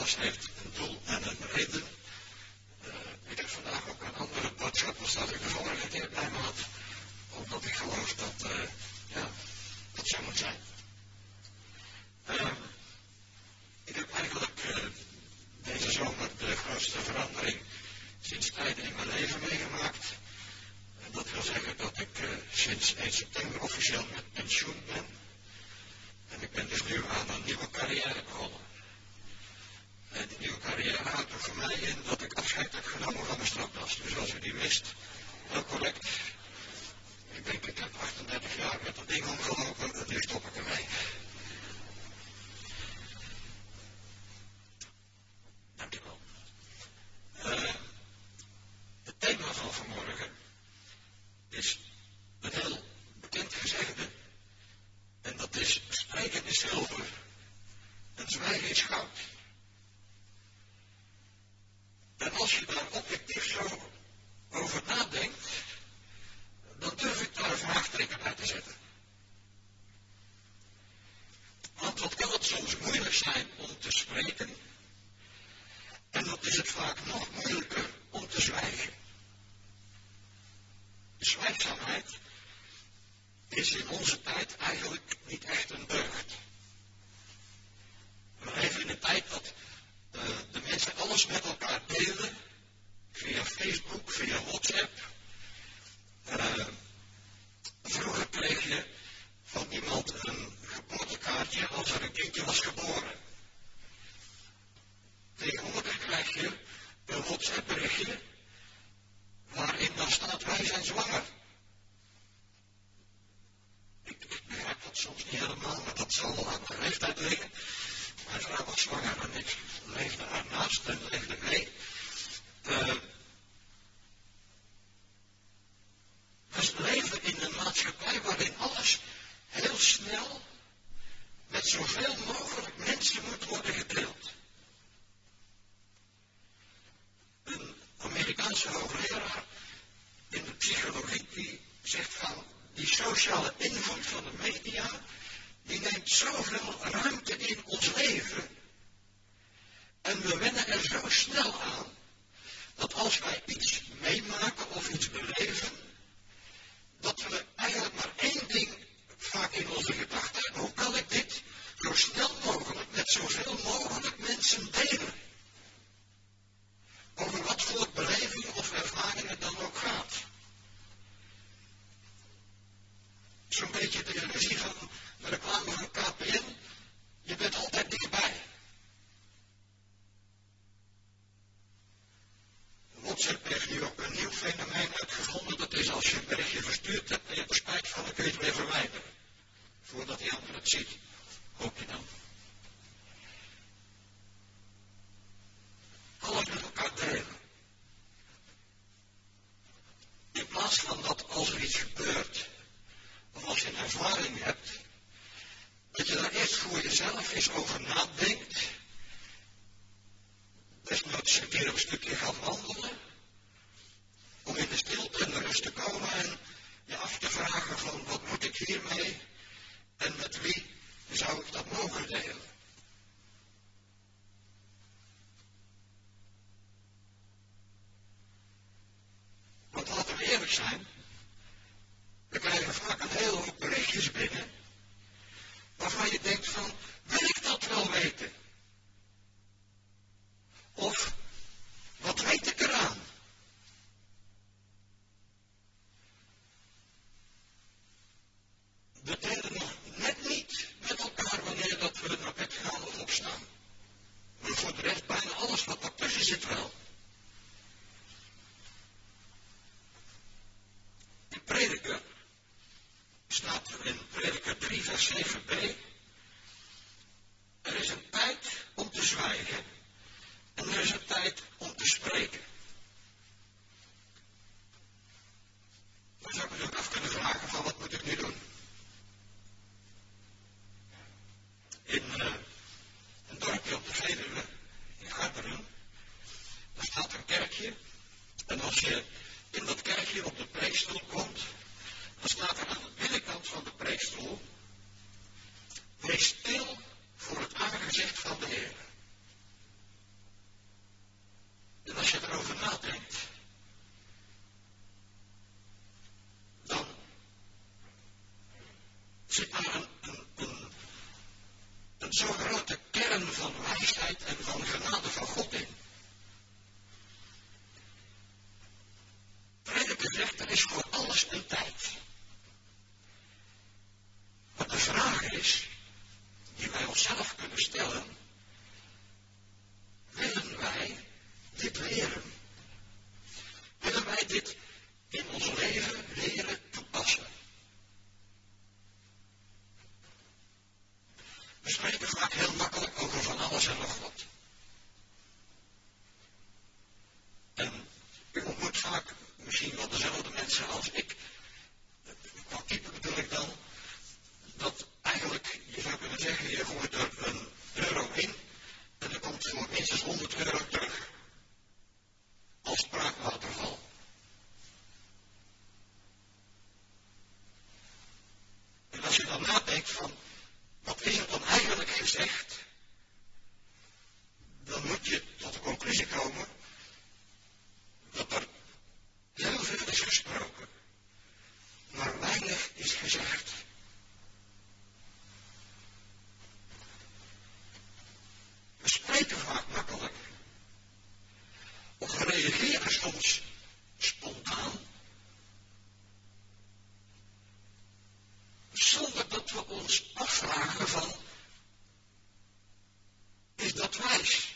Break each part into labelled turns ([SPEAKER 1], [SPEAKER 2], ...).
[SPEAKER 1] alles heeft een doel en een reden. Ik heb vandaag ook een andere boodschap als dat ik de vorige keer bij me had. Omdat ik geloof dat dat zo moet zijn. Ik heb eigenlijk deze zomer de grootste verandering sinds tijden in mijn leven meegemaakt. Dat wil zeggen dat ik sinds 1 september officieel met pensioen ben. En ik ben dus nu aan een nieuwe carrière begonnen. En die nieuwe carrière houdt er voor mij in dat ik afscheid heb genomen van mijn stropdas. Dus als u die mist, heel correct. Ik denk, ik heb 38 jaar met dat ding omgelopen en nu stop ik ermee. Dankjewel. Het thema van vanmorgen is een heel bekend gezegde. En dat is: spreken is zilver en zwijgen is goud. En als je daar objectief zo over nadenkt, dan durf ik daar een vraagteken bij te zetten. Want wat kan het soms moeilijk zijn om te spreken, en wat is het vaak nog moeilijker om te zwijgen. De zwijgzaamheid is in onze tijd eigenlijk niet echt een deugd. We leven in een tijd dat de mensen alles met elkaar delen, via Facebook, via WhatsApp. Vroeger kreeg je van iemand een geboortekaartje als er een kindje was geboren. Tegenwoordig krijg je een WhatsApp berichtje waarin dan staat: wij zijn zwanger. Ik begrijp dat soms niet helemaal, maar dat zal wel aan de leeftijd liggen. Mijn vrouw was zwanger en ik leefde ernaast en leefde mee. We leven in een maatschappij waarin alles heel snel met zoveel mogelijk mensen moet worden gedeeld. Een Amerikaanse hoogleraar in de psychologie die zegt van die sociale invloed van de media, die neemt zoveel ruimte in ons leven. En we wennen er zo snel aan dat als wij iets meemaken of iets beleven, dat we eigenlijk maar één ding vaak in onze gedachten hebben: hoe kan ik dit zo snel mogelijk met zoveel mogelijk mensen delen? Over wat voor belevingen of ervaringen het dan ook gaat. Zo'n beetje de illusie van de reclame van KPN, je bent altijd dichtbij. WhatsApp heeft nu ook een nieuw fenomeen uitgevonden. Dat is als je een berichtje verstuurd hebt en je hebt er spijt van, dan kun je het weer verwijderen. Voordat die ander het ziet. Hoop je dan. Alles met elkaar delen. In plaats van dat als er iets gebeurt, of als je een ervaring hebt, dat je daar eerst voor jezelf eens over nadenkt. Desnoods een keer een stukje gaat wandelen, om in de stilte en de rust te komen en je af te vragen van wat moet ik hiermee en met wie zou ik dat mogen delen. Want laten we eerlijk zijn, we krijgen vaak een hele hoop berichtjes binnen, waarvan je denkt van, wil ik dat wel weten? Of, wat weet ik eraan? We delen nog net niet met elkaar wanneer dat we naar bed gaan of opstaan. Maar voor de rest bijna alles wat daartussen zit wel. In Prediker staat er in Prediker 3 vers 7b: er is een tijd om te zwijgen en er is een tijd om te spreken. Dan zou ik me ook af kunnen vragen van wat moet ik nu doen? In een dorpje op de Veluwe, in Garderen, daar staat een kerkje. En als je in dat kerkje op de preekstoel komt, dan staat er aan de binnenkant van de preekstoel: wees stil voor het aangezicht van de Heer. grote kern van wijsheid en van genade van God in. Prediker zegt, er is voor alles een tijd. Maar de vraag is, die wij onszelf kunnen stellen, willen wij dit leren? Willen wij dit in ons leven leren toepassen? We spreken vaak heel makkelijk over van alles en nog wat. En u ontmoet vaak misschien wel dezelfde mensen als ik. Qua type bedoel ik dan, dat eigenlijk, je zou kunnen zeggen, je gooit er €1 in en er komt voor minstens €100 terug. Als spraakwaterval. En als je dan nadenkt van, wat is er dan eigenlijk gezegd? Dan moet je tot de conclusie komen dat er heel veel is gesproken, maar weinig is gezegd. We spreken vaak makkelijk, of we reageren soms spontaan, zonder dat we ons afvragen van, is dat wijs?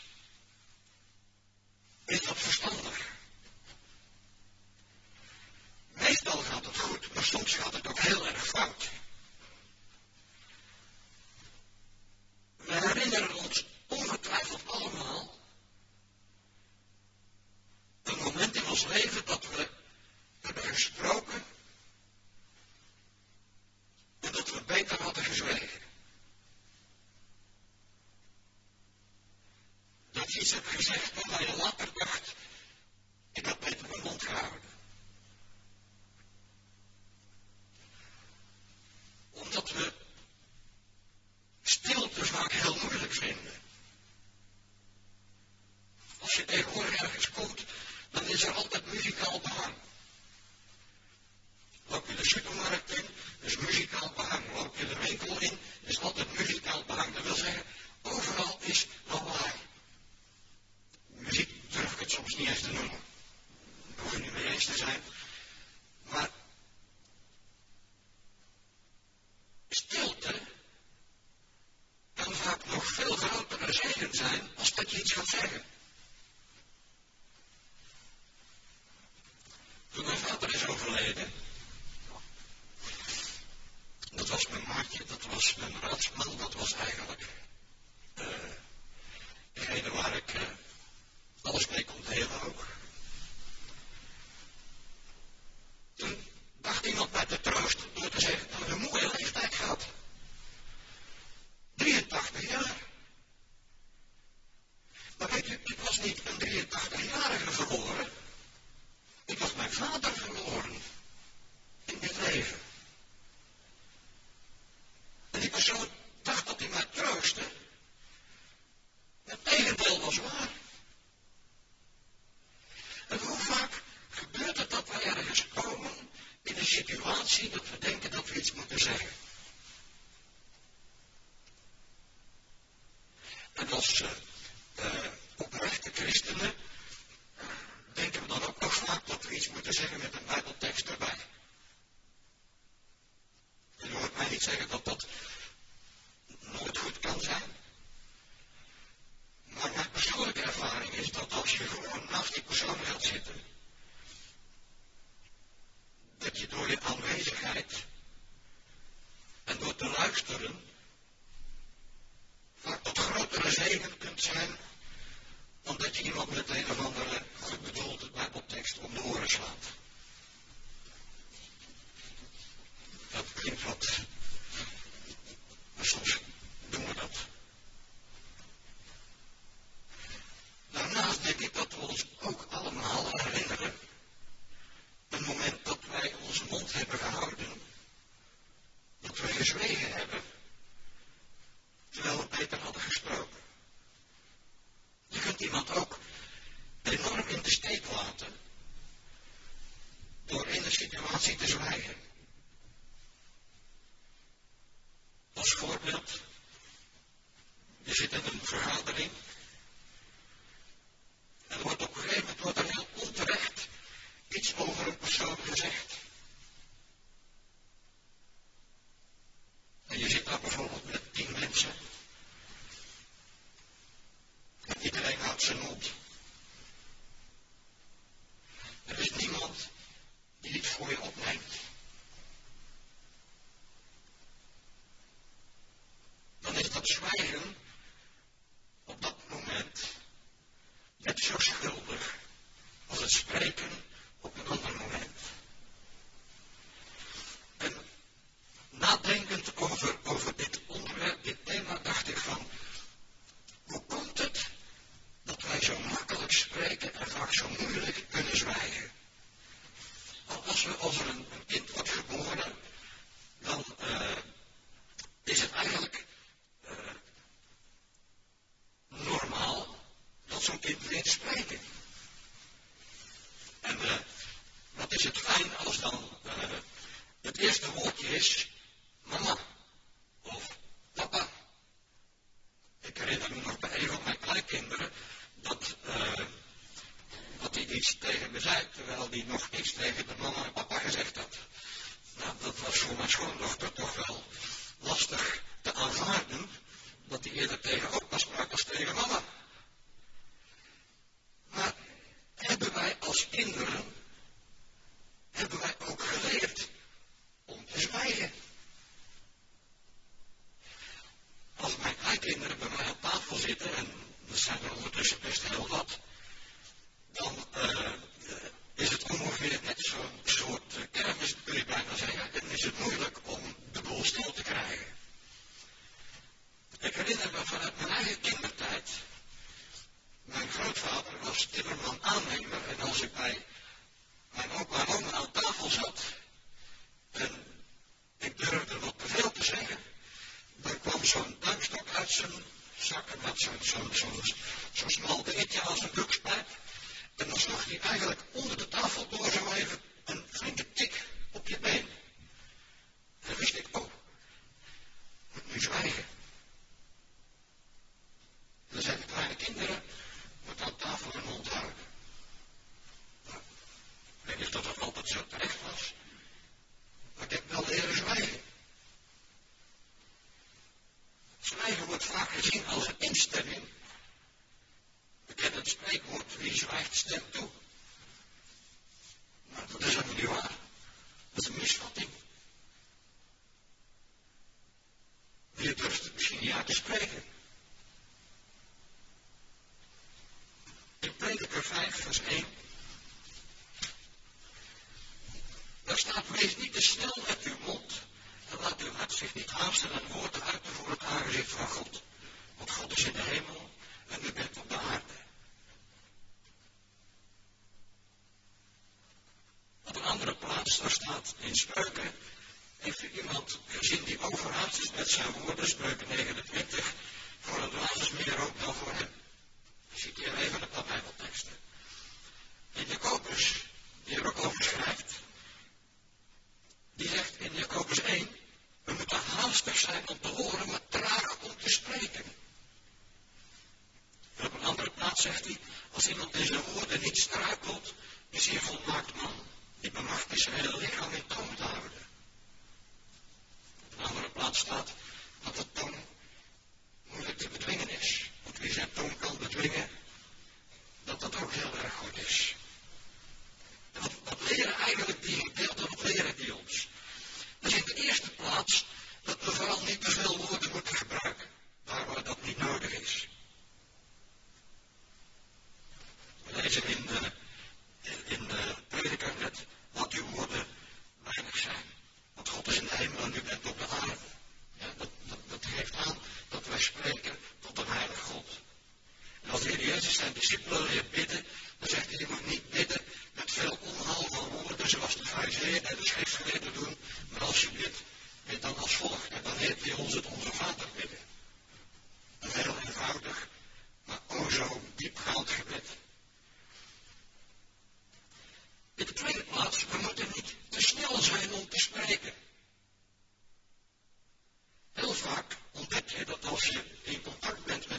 [SPEAKER 1] Is dat verstandig? Meestal gaat het goed, maar soms gaat het ook heel erg fout. We herinneren ons ongetwijfeld allemaal een moment in ons leven dat we hebben gesproken en dat we beter hadden gezwegen. Dat je iets hebt gezegd waarvan je later dacht, ik had beter mijn mond gehouden. Omdat we stilte vaak heel moeilijk vinden. Als je tegenwoordig ergens komt, dan is er altijd muzikaal behang. Loop je de supermarkt in, is muzikaal behang. Loop je de winkel in, is altijd muzikaal behang. Dat wil zeggen, overal is lawaai. Muziek durf ik het soms niet eens te noemen. Daar hoef je niet mee eens te zijn. Maar stilte kan vaak nog veel grotere zegen zijn als dat je iets gaat zeggen. Toen mijn vader is overleden, dat was mijn maatje, dat was mijn raadsman, dat was eigenlijk degene waar ik alles mee kon delen ook. Toen dacht iemand mij te troosten door te zeggen dat hij een mooie leeftijd gehad. 83 jaar. Maar weet u, ik was niet een 83-jarige verloren. Ik was mijn vader verloren in dit leven. En die persoon dacht dat hij mij troostte. Het tegendeel was waar. En hoe vaak gebeurt het dat we ergens komen in een situatie dat we denken dat we iets moeten zeggen. En als oprechte christenen denken we dan ook nog vaak dat we iets moeten zeggen met een Bijbeltekst erbij. En u hoort mij niet zeggen dat dat nooit goed kan zijn. Maar mijn persoonlijke ervaring is dat als je gewoon naast die persoon gaat zitten, dat je door je aanwezigheid en door te luisteren vaak tot grotere zegen kunt zijn dan dat je iemand met een of andere goed bedoelde Bijbeltekst om de oren slaat. Dat klinkt wat, maar soms doen we dat. Daarnaast denk ik dat we ons ook allemaal herinneren een moment dat wij onze mond hebben gehouden, dat we gezwegen hebben, terwijl we beter hadden gesproken. Je kunt iemand ook enorm in de steek laten door in een situatie te zwijgen. Als voorbeeld, je zit in een vergadering. En er wordt op een gegeven moment heel onterecht iets over een persoon gezegd. En je zit daar bijvoorbeeld met 10 mensen. En iedereen houdt zijn mond. Er is niemand die iets voor je opneemt. Dan is dat zwijgen op dat moment net zo schuldig als het spreken op een ander moment. En nadenkend over dit onderwerp, dit thema, dacht ik van, hoe komt het dat wij zo makkelijk spreken en vaak zo moeilijk kunnen zwijgen? Als er een kind wordt geboren, dan is het eigenlijk normaal dat zo'n kind leert spreken. En wat is het fijn als dan het eerste woordje is mama of papa. Ik herinner me nog bij een van mijn kleinkinderen dat hij iets tegen me zei, terwijl hij nog niets tegen de mama en papa gezegd had. Nou, dat was voor mijn schoondochter toch wel lastig te aanvaarden, dat hij eerder tegen opa sprak als tegen mama. Maar hebben wij als kinderen, hebben wij ook geleerd om te zwijgen? Als mijn kleinkinderen bij mij aan tafel zitten, en dat zijn er ondertussen best heel wat, dan is het ongeveer net zo'n soort kermis, kun je bijna zeggen, en is het moeilijk om de boel stil te krijgen. Ik herinner me vanuit mijn eigen kindertijd, mijn grootvader was timmerman-aannemer, en als ik bij mijn opa en oma aan tafel zat, en ik durfde wat te veel te zeggen, dan kwam zo'n duimstok uit zijn zak, en had zo'n smal dingetje als een doekspijp, en dan sloeg hij eigenlijk onder de tafel door zo even een flinke tik op je been. En dan wist ik, oh, ik moet nu zwijgen. En dan zijn de kleine kinderen, moet aan tafel hun mond houden. Nou, ik weet niet of dat altijd zo terecht was, maar ik heb wel leren zwijgen. Zwijgen wordt vaak gezien als een instemming. We kennen het spreekwoord, wie zwijgt stemt toe. Maar dat is helemaal niet waar. Dat is een misvatting. Je durft het misschien niet uit te spreken. In Prediker 5, vers 1. Daar staat, wees niet te snel met uw mond. En laat uw hart zich niet haasten en woorden uiten voor het aangezicht van God. Want God is in de hemel en u bent op de aarde. Op een andere plaats, daar staat in Spreuken, heeft u iemand gezien die overhaast is met zijn woorden, Spreuken 29, voor een dwaas is meer ook dan voor hem. Ik citeer even een paar Bijbelteksten. En Jacobus, die er ook over schrijft, die zegt in Jacobus 1, we moeten haastig zijn om te horen, maar traag om te spreken. En op een andere plaats zegt hij, als iemand in zijn woorden niet struikelt, is hij een volmaakt man. Die bemachtigt is zijn hele lichaam in toom te houden. Op een andere plaats staat dat de tong moeilijk te bedwingen is. Want wie zijn tong kan bedwingen, dat dat ook heel erg goed is. En wat leren eigenlijk die gedeelten, wat leren die ons? Dat is in de eerste plaats dat we vooral niet te veel woorden moeten gebruiken, daar waar dat niet nodig is. We lezen in de prediker net, laat uw woorden weinig zijn. Want God is in de hemel en u bent op de aarde. Ja, dat geeft aan dat wij spreken tot een heilig God. En als de Heer Jezus zijn discipelen leert bidden, dan zegt hij, je moet niet bidden met veel onhaal van woorden, zoals de farizeeën en de schriftgeleerden doen, maar als je bidt, bid dan als volgt. En dan leert hij ons het onze Vader bidden. Een heel eenvoudig, maar o zo diepgaand gebed. In de tweede plaats, we moeten niet te snel zijn om te spreken. Heel vaak ontdek je dat als je in contact bent met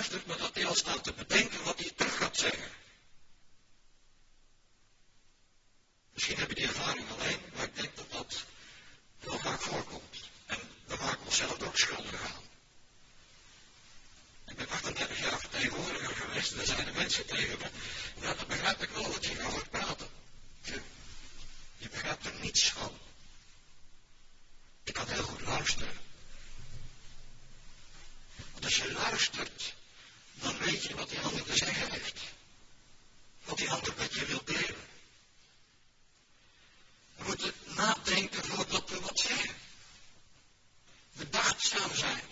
[SPEAKER 1] luistert, maar dat hij al staat te bedenken wat hij terug gaat zeggen. Misschien heb je die ervaring alleen, maar ik denk dat dat heel vaak voorkomt. En we maken onszelf er ook schuldig aan. Ik ben 38 jaar vertegenwoordiger geweest en er zijn er mensen tegen me. Ja, dat begrijp ik wel wat je gaat hoort praten. Je begrijpt er niets van. Ik kan heel goed luisteren. Want als je luistert, dan weet je wat die ander te zeggen heeft. Wat die ander met je wil delen. We moeten nadenken voordat we wat zeggen. Bedachtzaam zijn.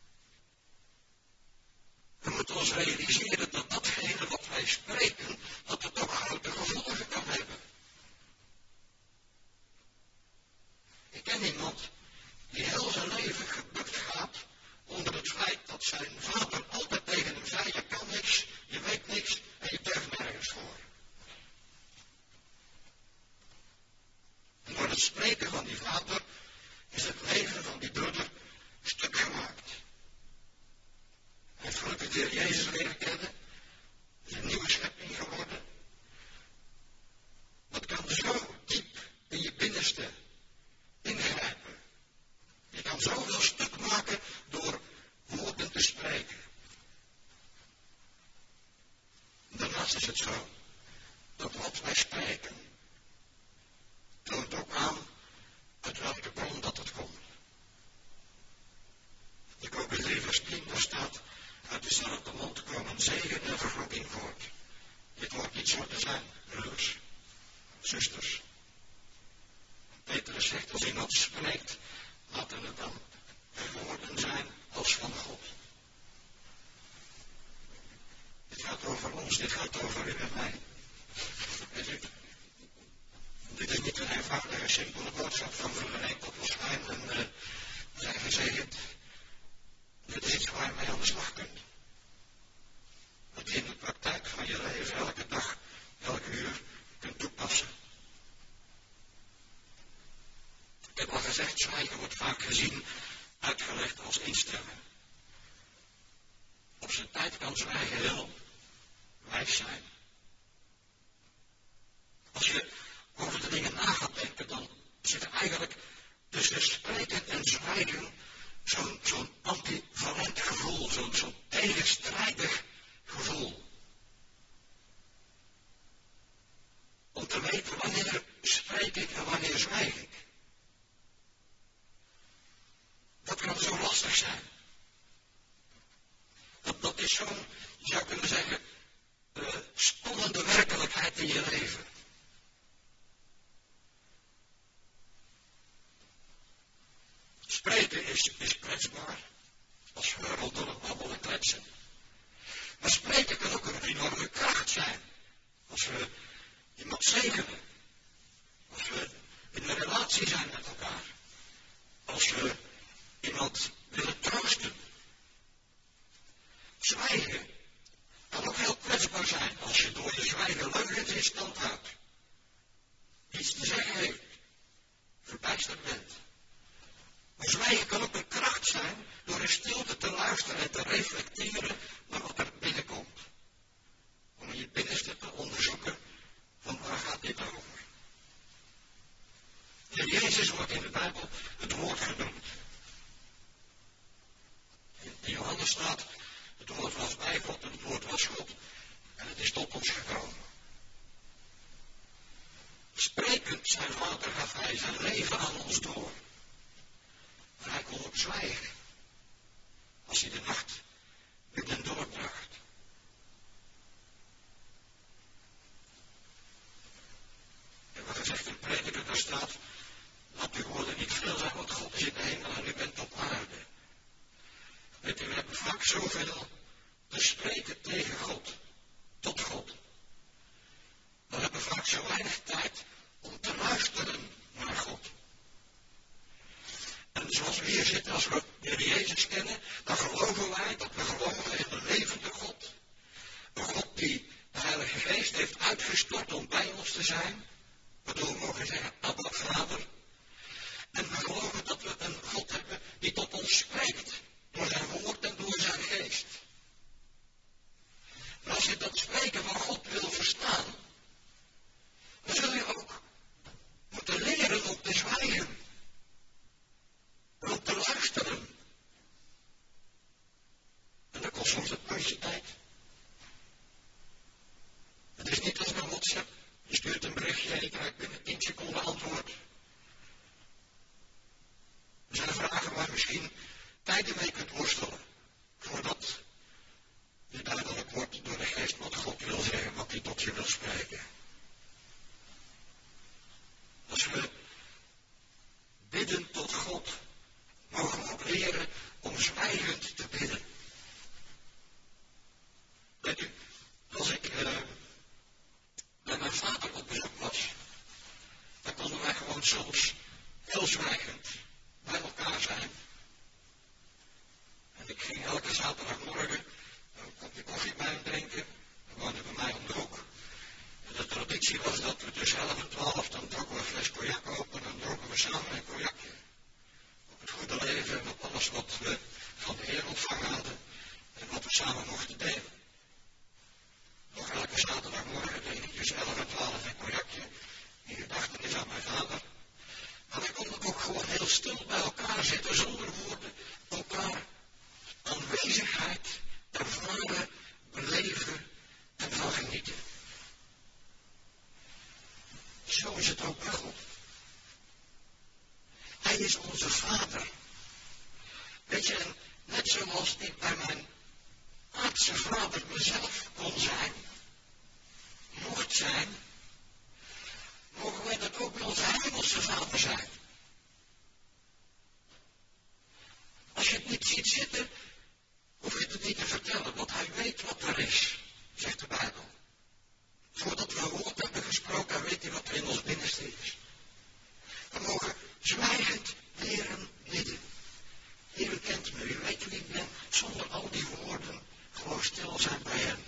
[SPEAKER 1] We moeten ons realiseren dat datgene wat wij spreken, dat het ook grote gevolgen kan hebben. Ik ken iemand die heel zijn leven gebukt gaat onder het feit dat zijn vader altijd tegen hem zei, je kan niks, je weet niks en je deugt nergens voor. En door het spreken van die vader is het leven van die broeder stuk gemaakt. Hij heeft gelukkig de Heer Jezus leren kennen, is een nieuwe schepping geworden. Dat kan zo diep in je binnenste ingrijpen. Je kan zoveel stuk maken door woorden te spreken. Daarnaast is het zo dat wat wij spreken toont ook aan uit welke bron dat het komt. In Jacobus 3 vers 10 daar staat, uit dezelfde mond komen zegen en vervloeking voort. Dit hoort niet zo te zijn, broeders, zusters. Petrus zegt, als iemand spreekt, laten het dan woorden zijn als van God. Dit gaat over ons, dit gaat over u en mij. Dit is niet een eenvoudige, simpele boodschap van voor een enkelpelschijn en zijn gezegend. Dit is iets waar je mee aan de slag kunt. Dat je in de praktijk van je leven elke dag, elk uur kunt toepassen. Ik heb al gezegd, zwijgen wordt vaak gezien, uitgelegd als instemmen. Op zijn tijd kan zwijgen heel wijs zijn. Als je over de dingen na gaat denken, dan zit er eigenlijk tussen spreken en zwijgen zo'n ambivalent gevoel, zo'n tegenstrijdig gevoel. Om te weten wanneer spreek ik en wanneer zwijg ik. Dat kan zo lastig zijn. Dat is zo'n, je zou kunnen zeggen, spannende werkelijkheid in je leven. Spreken is kwetsbaar, als we roddelen, babbelen, kletsen. Maar spreken kan ook een enorme kracht zijn. Als we iemand zegenen. Als we in een relatie zijn met elkaar. Als we iemand willen troosten. Zwijgen kan ook heel kwetsbaar zijn als je door je zwijgen leugens in stand houdt. Iets te zeggen heeft. Verbijsterd bent. Maar zwijgen kan ook een kracht zijn door in stilte te luisteren en te reflecteren naar wat er binnenkomt. Om in je binnenste te onderzoeken van waar gaat dit over. En Jezus wordt in de Bijbel het woord genoemd. In Johannes staat, het woord was bij God en het woord was God. En het is tot ons gekomen. Sprekend zijn vader gaf hij zijn leven aan ons door. Maar hij kon ook zwijgen. Als hij de nacht met hem doorbracht. En wat gezegd in Prediker, daar staat, laat uw woorden niet veel zijn, want God is in de hemel en u bent op aarde. Weet u, we hebben vaak zoveel te spreken tegen God, tot God. We hebben vaak zo weinig tijd om te luisteren naar God. En zoals we hier zitten, als we de Heer Jezus kennen, dan geloven wij dat we geloven in een levende God. Een God die de Heilige Geest heeft uitgestort om bij ons te zijn. Waardoor we mogen zeggen, Abba, Vader. En we geloven dat we een God hebben die tot ons spreekt. Door zijn woord en door zijn geest. soms het puntje tijd. Het is niet als een WhatsApp. Je stuurt een berichtje en je krijgt binnen 10 seconden antwoord. Er zijn vragen waar misschien tijden mee kunt worstelen. Voordat je duidelijk wordt door de geest wat God wil zeggen, wat hij tot je wil spreken. Als we bidden tot God, mogen we ook leren om zwijgend te bidden. Weet u, als ik bij mijn vader op bezoek was, dan konden wij gewoon soms heel zwijgend bij elkaar zijn. En ik ging elke zaterdagmorgen een kopje koffie bij hem drinken. Hij woonde bij mij om de hoek. En de traditie was dat we tussen 11 en 12 dan dronken we een fles cognac open en dan dronken we samen een cognacje. Op het goede leven en op alles wat we van de Heer ontvangen hadden en wat we samen mochten delen. Nog elke zaterdagmorgen drink ik tussen 11 en 12 een cognacje in gedachtenis aan mijn vader. Maar we konden ook gewoon heel stil bij elkaar zitten zonder woorden, elkaar aanwezigheid ervaren, beleven en van genieten. Zo is het ook bij God. Hij is onze Vader. Weet je, en net zoals ik bij mijn aardse vader mezelf kon zijn, mocht zijn, mogen wij dat ook bij onze hemelse Vader zijn. Als je het niet ziet zitten, hoef je het niet te vertellen, want hij weet wat er is, zegt de Bijbel. Voordat we een woord hebben gesproken, weet hij wat er in ons binnenste is. We mogen zwijgend leren bidden. Heer, u kent me, u weet wie ik ben, zonder al die woorden, gewoon stil zijn bij hem.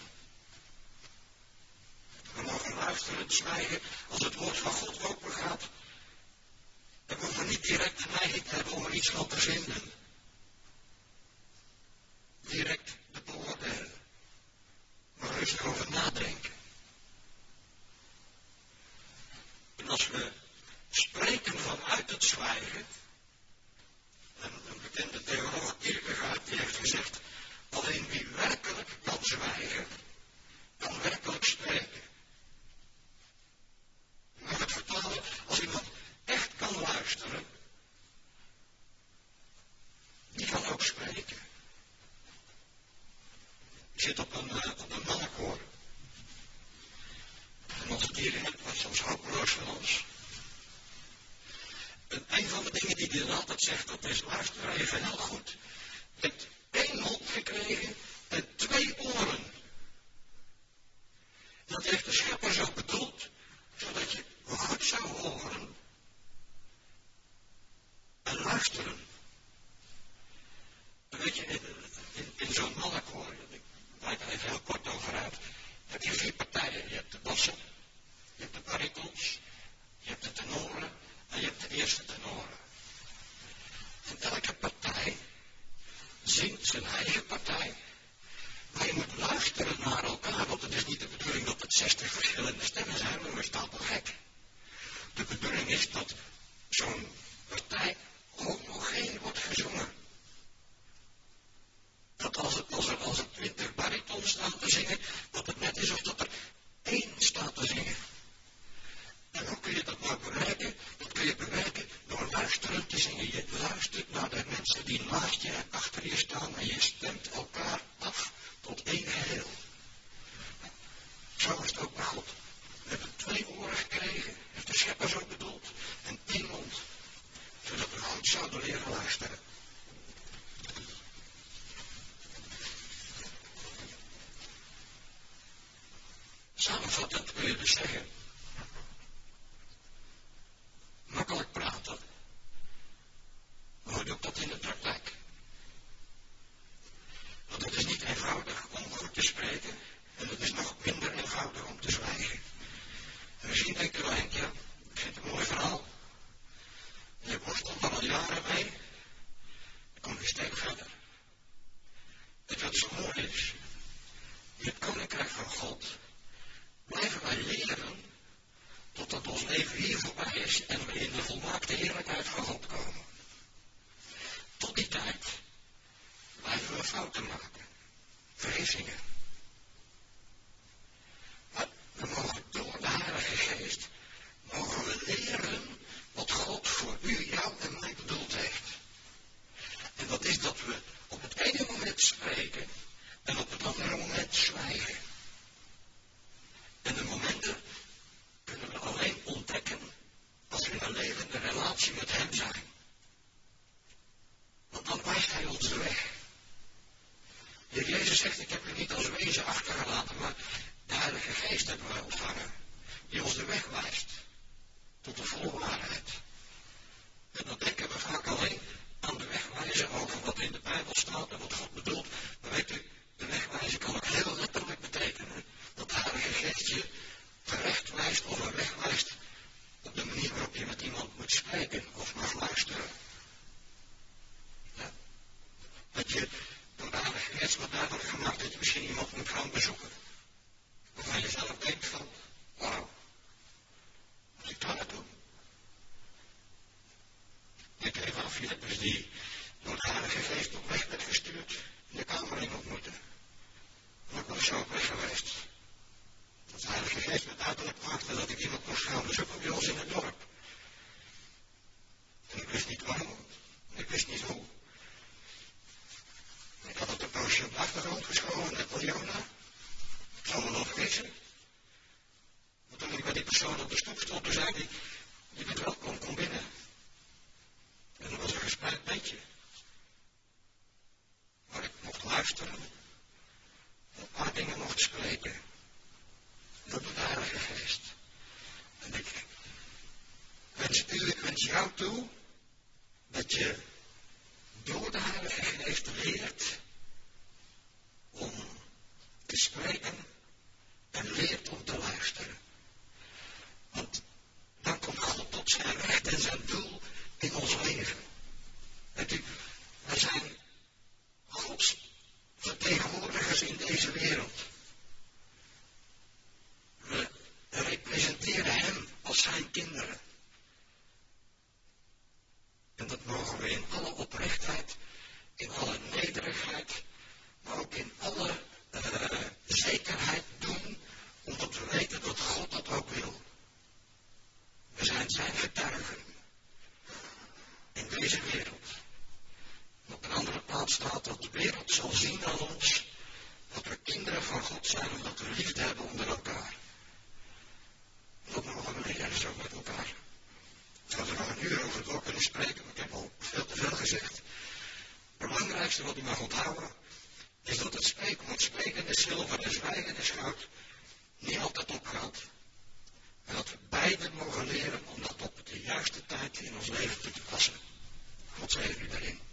[SPEAKER 1] We mogen luisteren, zwijgen, als het woord van God open gaat. Dan hoeven we niet direct de neiging te hebben om er iets van te vinden. Direct te beoordelen. Maar rustig over nadenken. En als we spreken vanuit het zwijgen, een bekende theoloog Kierkegaard die heeft gezegd, alleen wie werkelijk kan zwijgen, kan werkelijk spreken. Je mag het vertalen, als iemand echt kan luisteren, die kan ook spreken. Ik zit op een mannenkoor. En onze dirigent was soms hopeloos van ons. En een van de dingen die hij altijd zegt, dat is luister even heel goed. Je hebt 1 mond gekregen en 2 oren. Dat heeft de schepper zo bedoeld, zodat je goed zou horen en luisteren. En weet je, in zo'n mannenkoor, ik wijt er even heel kort over uit, heb je 4 partijen. Je hebt de bassen, je hebt de baritons, je hebt de tenoren en je hebt de eerste tenoren. En elke partij zingt zijn eigen partij. Maar je moet luisteren naar elkaar, want het is niet de bedoeling dat het 60 verschillende stemmen zijn, maar we staan toch gek. De bedoeling is dat zo'n partij homogeen wordt gezongen. Dat als er 20 baritons staan te zingen, dat het net is of dat er 1 staat te zingen. En hoe kun je dat nou bereiken? Dat kun je bereiken door luisteren te zingen. Je luistert naar de mensen die naast je en achter je staan en je stemt elkaar af tot 1 geheel. Zo is het ook bij God. We hebben 2 oren gekregen, heeft de schepper zo bedoeld, en 1 mond. Zodat we goed zouden leren luisteren. Samenvattend kun je dus zeggen, makkelijk praten, maar hoe doe ik dat in de praktijk? Want het is niet eenvoudig om goed te spreken en het is nog minder eenvoudig om te zwijgen. En misschien denkt u wel, Henk, ja, ik vind het een mooi verhaal. Je worstelt er al jaren mee, dan kom je steeds verder. Weet je wat zo mooi is? In het koninkrijk van God blijven wij leren totdat ons leven hier voorbij is en we in de volmaakte heerlijkheid van God komen. Tot die tijd blijven we fouten maken. vergissingen. Maar we mogen door de Heilige Geest, mogen we leren wat God voor u, jou en mij bedoeld heeft. En dat is dat we op het ene moment spreken en op het andere moment zwijgen. En de momenten kunnen we alleen ontdekken als we in een levende relatie met Hem zijn. Want dan wijst Hij ons de weg. De Heer Jezus zegt, ik heb u niet als wezen achtergelaten, maar de Heilige Geest hebben wij ontvangen, die ons de weg wijst tot de volle waarheid. En dan denken we vaak alleen aan de wegwijzen over wat in de Bijbel staat en wat God bedoelt. Maar weet u, de wegwijzen kan ook heel letterlijk betekenen dat de Heilige Geest je terecht wijst of een weg wijst op de manier waarop je met iemand moet spreken of mag luisteren. Ja. Dat je door de Heilige Geest wat duidelijk gemaakt dat je misschien iemand moet gaan bezoeken. Waarvan je zelf denkt van, wauw, moet ik daar naartoe? Ik even aan Filippus die door de Heilige Geest op weg werd gestuurd in de kamerling ontmoette. En ik was zo op weg geweest. Dat de Heilige Geest me duidelijk maakte dat ik iemand moest gaan bezoeken bij ons in het dorp. En ik wist niet waarom. En ik wist niet hoe. En ik had het een poosje op de achtergrond geschoven, net als Jona. Ik zal me nog vergissen. Maar toen ik bij die persoon op de stoep stond, toen zei hij, je bent welkom, kom binnen. En er was een gespreid beetje. Maar ik mocht luisteren. En een paar dingen mocht spreken. Dat doet de Heilige Geest. En ik wens u, ik wens jou toe, dat je door de Heilige Geest leert om te spreken en leert om te luisteren. Want dan komt God tot zijn recht en zijn doel in ons leven. Weet u, wij zijn Gods vertegenwoordigers in deze wereld. We representeren Hem als zijn kinderen. En dat mogen we in alle oprechtheid, in alle nederigheid, maar ook in alle zekerheid doen, omdat we weten dat God dat ook wil. We zijn zijn getuigen in deze wereld. Op een andere plaats staat dat de wereld zal zien aan ons dat we kinderen van God zijn en dat we liefde hebben onder elkaar. Dat mogen we leren zo met elkaar. Ik zou er nog een uur over door kunnen spreken, maar ik heb al veel te veel gezegd. Het belangrijkste wat u mag onthouden is dat het spreken, want spreken is zilver en zwijgen is goud, niet altijd opgaat. En dat we beiden mogen leren om dat op de juiste tijd in ons leven toe te passen. God zegen u daarin.